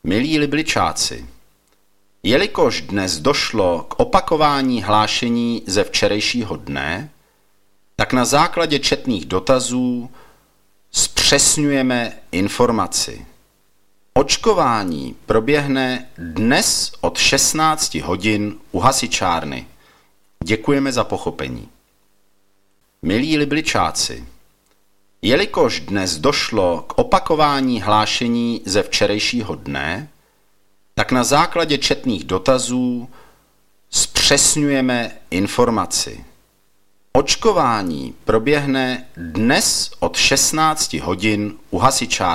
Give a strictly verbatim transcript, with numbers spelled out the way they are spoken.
Milí Libličáci, jelikož dnes došlo k opakování hlášení ze včerejšího dne, tak na základě četných dotazů zpřesňujeme informaci. Očkování proběhne dnes od šestnácti hodin u hasičárny. Děkujeme za pochopení. Milí Libličáci, jelikož dnes došlo k opakování hlášení ze včerejšího dne, tak na základě četných dotazů zpřesňujeme informaci. Očkování proběhne dnes od šestnácti hodin u hasičárny.